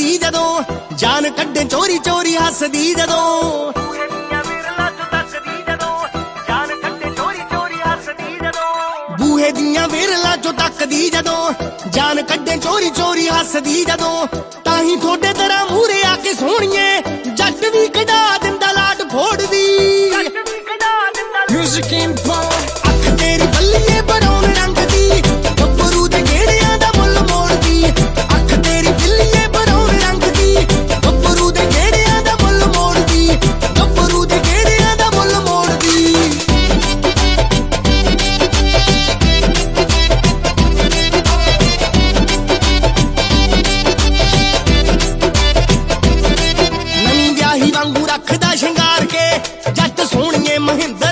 ਦੱਸਦੀ ਜਦੋਂ, ਜਾਨ ਕੱਢੇ ਚੋਰੀ ਚੋਰੀ ਹੱਸਦੀ ਜਦੋਂ। ਬੂਹੇ ਦੀਆਂ ਵਿਰਲਾਂ ਚੋਂ ਤੱਕਦੀ ਜਦੋਂ, ਜਾਨ ਕੱਢੇ ਚੋਰੀ ਚੋਰੀ ਹੱਸਦੀ ਜਦੋਂ। ਤਾਂ ਹੀ ਥੋੜੇ ਤਰ੍ਹਾਂ ਮੂਹਰੇ ਆ ਕੇ ਸੋਹਣੀਏ, ਜੱਟ ਵੀ ਕਢਾ ਦਿੰਦਾ ਲਾਟ ਫੋੜਦੀ। Music and ball, ਅੱਖ ਤੇਰੀ ਬੱਲੀਏ ਬਰੌਨ ਰੰਗ ਦੀ, ਗੱਭਰੂ ਦੇ ਗੇੜਿਆਂ ਦਾ ਮੁੱਲ ਮੋੜਦੀ। ਅੱਖ ਤੇਰੀ ਬੱਲੀਏ ਬਰੌਨ ਰੰਗ ਦੀ, ਗੱਭਰੂ ਦੇ ਗੇੜਿਆਂ ਦਾ ਮੁੱਲ ਮੋੜਦੀ। ਗੱਭਰੂ ਦੇ ਗੇੜਿਆਂ ਦਾ ਮੁੱਲ ਮੋੜਦੀ। ਨਵੀਂ ਵਿਆਹੀ ਵਾਂਗੂ ਰੱਖਦਾ ਸ਼ਿੰਗਾਰ ਕੇ, ਜੱਟ ਸੋਹਣੀਏ ਮਹਿੰਦਰ